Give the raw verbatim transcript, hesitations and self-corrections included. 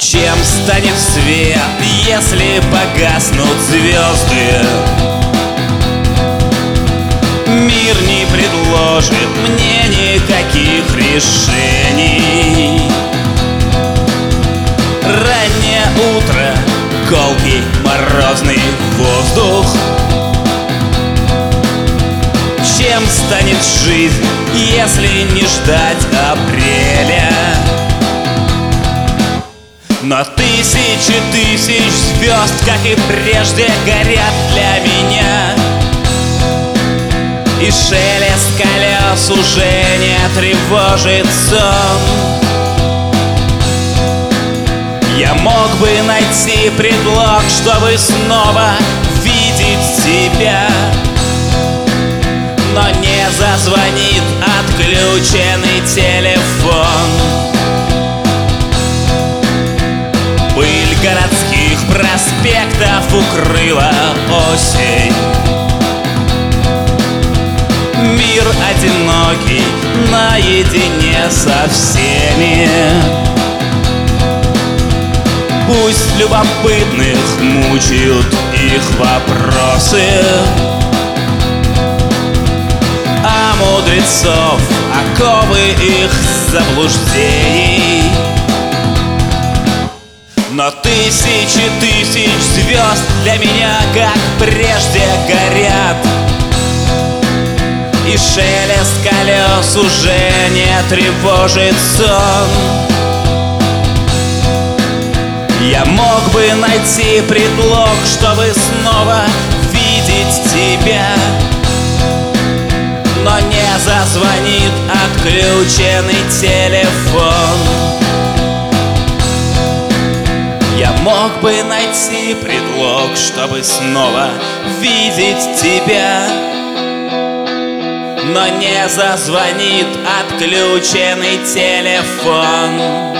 Чем станет свет, если погаснут звезды? Мир не предложит мне никаких решений. Раннее утро, колкий морозный воздух. Чем станет жизнь, если не ждать апреля? Но тысячи тысяч звезд, как и прежде, горят для меня. И шелест колес уже не тревожит сон. Я мог бы найти предлог, чтобы снова видеть тебя, но не зазвонит отключенный телефон. Пыль городских проспектов укрыла осень. Мир одинокий, наедине со всеми. Пусть любопытных мучают их вопросы, а мудрецов оковы их заблуждений. Но тысячи тысяч звезд для меня, как прежде, горят. И шелест колес уже не тревожит сон. Я мог бы найти предлог, чтобы снова видеть тебя, но не зазвонит отключенный телефон. Я мог бы найти предлог, чтобы снова видеть тебя, но не зазвонит отключенный телефон.